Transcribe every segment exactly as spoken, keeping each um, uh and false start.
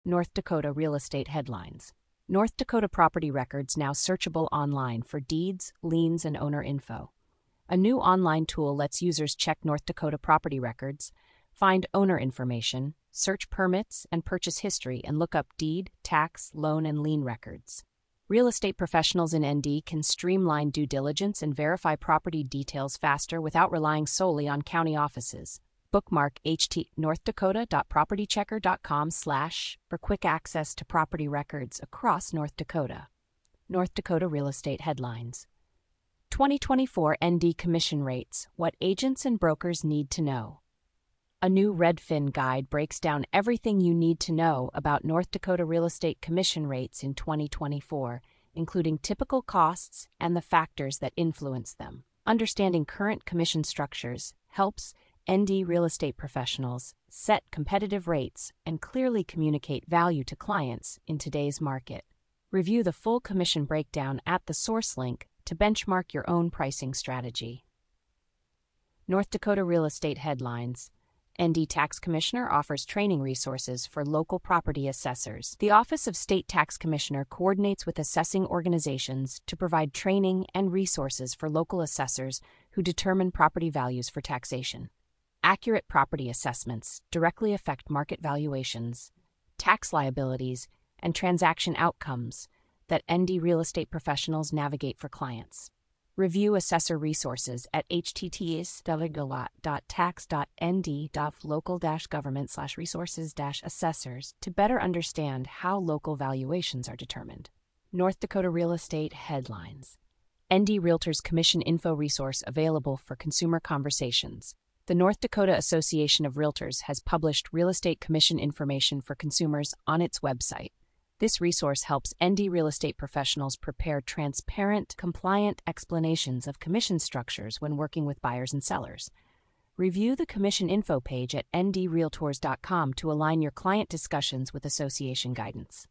North Dakota real estate headlines. North Dakota property records now searchable online for deeds, liens, and owner info. A new online tool lets users check North Dakota property records, find owner information, search permits and purchase history, and look up deed, tax, loan, and lien records. Real estate professionals in N D can streamline due diligence and verify property details faster without relying solely on county offices. Bookmark ht northdakota dot property checker dot com slash for quick access to property records across North Dakota. North Dakota real estate headlines. twenty twenty-four N D commission rates, what agents and brokers need to know. A new Redfin guide breaks down everything you need to know about North Dakota real estate commission rates in twenty twenty-four, including typical costs and the factors that influence them. Understanding current commission structures helps N D real estate professionals set competitive rates and clearly communicate value to clients in today's market. Review the full commission breakdown at the source link to benchmark your own pricing strategy. North Dakota real estate headlines. N D Tax Commissioner offers training resources for local property assessors. The Office of State Tax Commissioner coordinates with assessing organizations to provide training and resources for local assessors who determine property values for taxation. Accurate property assessments directly affect market valuations, tax liabilities, and transaction outcomes that N D real estate professionals navigate for clients. Review assessor resources at h t t p s dot tax dot n d dot local dash government slash resources dash assessors to better understand how local valuations are determined. North Dakota real estate headlines. N D Realtors Commission Info Resource available for consumer conversations. The North Dakota Association of Realtors has published real estate commission information for consumers on its website. This resource helps N D real estate professionals prepare transparent, compliant explanations of commission structures when working with buyers and sellers. Review the commission info page at n d realtors dot com to align your client discussions with association guidance.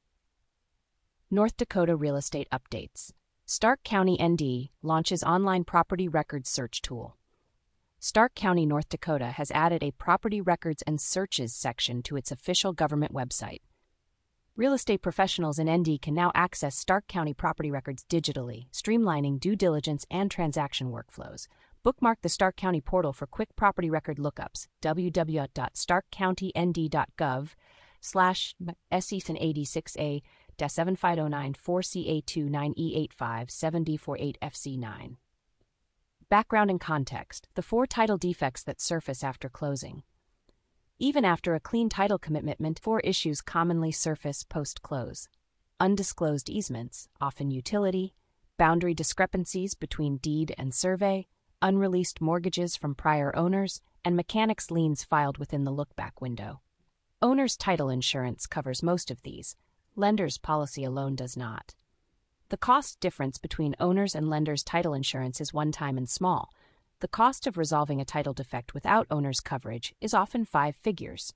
North Dakota real estate updates. Stark County, N D launches online property records search tool. Stark County, North Dakota has added a property records and searches section to its official government website. Real estate professionals in N D can now access Stark County property records digitally, streamlining due diligence and transaction workflows. Bookmark the Stark County portal for quick property record lookups. w w w dot stark county n d dot gov slash s e eight six a seven five zero nine four c a two nine e eight five seven d four eight f c nine. Background and context. The four title defects that surface after closing. Even after a clean title commitment, four issues commonly surface post-close. Undisclosed easements, often utility, boundary discrepancies between deed and survey, unreleased mortgages from prior owners, and mechanics liens filed within the look-back window. Owner's title insurance covers most of these. Lender's policy alone does not. The cost difference between owner's and lender's title insurance is one-time and small. The cost of resolving a title defect without owner's coverage is often five figures.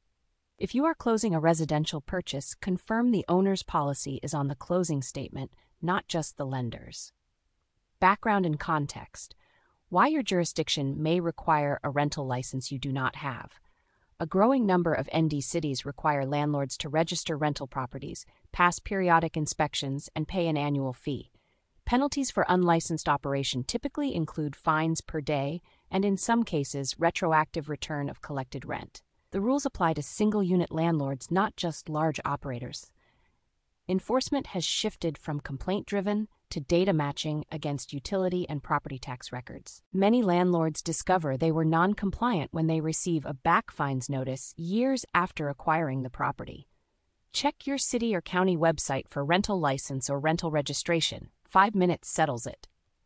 If you are closing a residential purchase, confirm the owner's policy is on the closing statement, not just the lender's. Background and context. Why your jurisdiction may require a rental license you do not have. A growing number of N D cities require landlords to register rental properties, pass periodic inspections, and pay an annual fee. Penalties for unlicensed operation typically include fines per day and, in some cases, retroactive return of collected rent. The rules apply to single-unit landlords, not just large operators. Enforcement has shifted from complaint-driven to data matching against utility and property tax records. Many landlords discover they were non-compliant when they receive a back fines notice years after acquiring the property. Check your city or county website for rental license or rental registration. Five minutes settles it.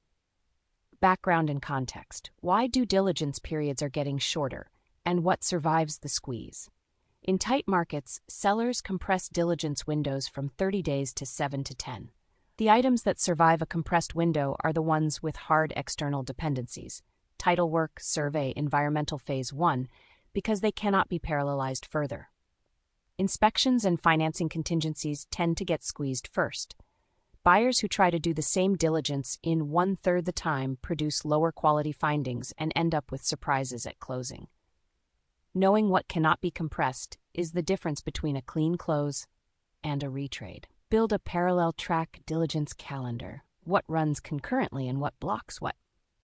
Background and context. Why due diligence periods are getting shorter, and what survives the squeeze. In tight markets, sellers compress diligence windows from thirty days to seven to ten. The items that survive a compressed window are the ones with hard external dependencies, title work, survey, environmental phase one, because they cannot be parallelized further. Inspections and financing contingencies tend to get squeezed first. Buyers who try to do the same diligence in one-third the time produce lower quality findings and end up with surprises at closing. Knowing what cannot be compressed is the difference between a clean close and a retrade. Build a parallel track diligence calendar. What runs concurrently and what blocks what.